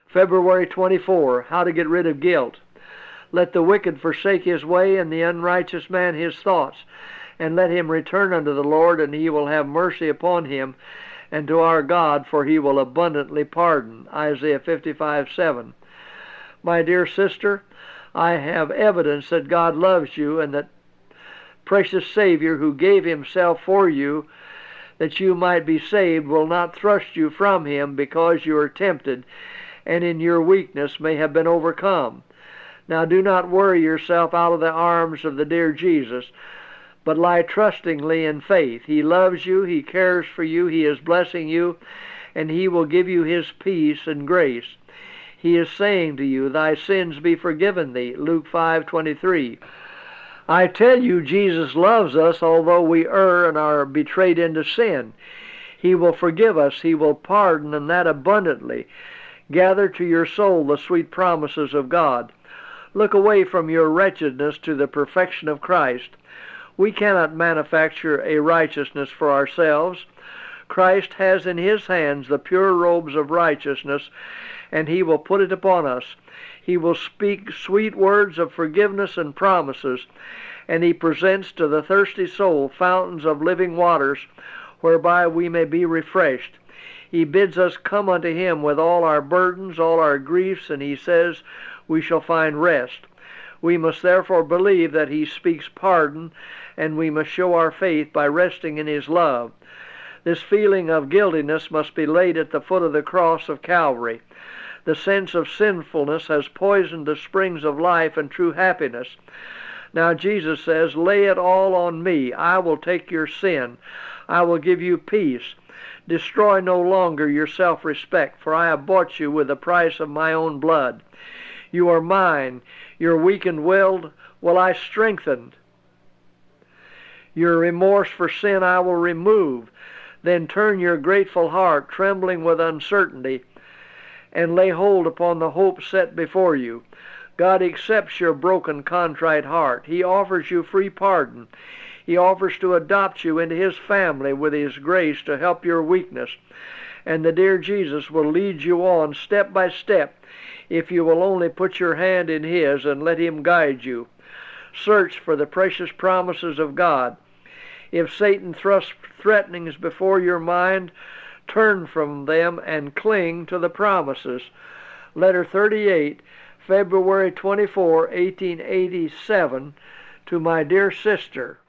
February 24, how to get rid of guilt. Let the wicked forsake his way, and the unrighteous man his thoughts. And let him return unto the Lord, and he will have mercy upon him, and to our God, for he will abundantly pardon. Isaiah 55:7. My dear sister, I have evidence that God loves you, and that precious Savior who gave himself for you, that you might be saved, will not thrust you from him because you are tempted, and in your weakness may have been overcome. Now do not worry yourself out of the arms of the dear Jesus, but lie trustingly in faith. He loves you, he cares for you, he is blessing you, and he will give you his peace and grace. He is saying to you, thy sins be forgiven thee. Luke 5:23. I tell you, Jesus loves us, although we err and are betrayed into sin. He will forgive us, he will pardon, and that abundantly. Gather to your soul the sweet promises of God. Look away from your wretchedness to the perfection of Christ. We cannot manufacture a righteousness for ourselves. Christ has in his hands the pure robes of righteousness, and he will put it upon us. He will speak sweet words of forgiveness and promises, and he presents to the thirsty soul fountains of living waters, whereby we may be refreshed. He bids us come unto him with all our burdens, all our griefs, and he says we shall find rest. We must therefore believe that he speaks pardon, and we must show our faith by resting in his love. This feeling of guiltiness must be laid at the foot of the cross of Calvary. The sense of sinfulness has poisoned the springs of life and true happiness. Now Jesus says, lay it all on me. I will take your sin. I will give you peace. Destroy no longer your self-respect, for I have bought you with the price of my own blood. You are mine. Your weakened-willed will I strengthen. Your remorse for sin I will remove. Then turn your grateful heart, trembling with uncertainty, and lay hold upon the hope set before you. God accepts your broken, contrite heart. He offers you free pardon. He offers to adopt you into his family with his grace to help your weakness. And the dear Jesus will lead you on step by step if you will only put your hand in his and let him guide you. Search for the precious promises of God. If Satan thrusts threatenings before your mind, turn from them and cling to the promises. Letter 38, February 24, 1887, to my dear sister.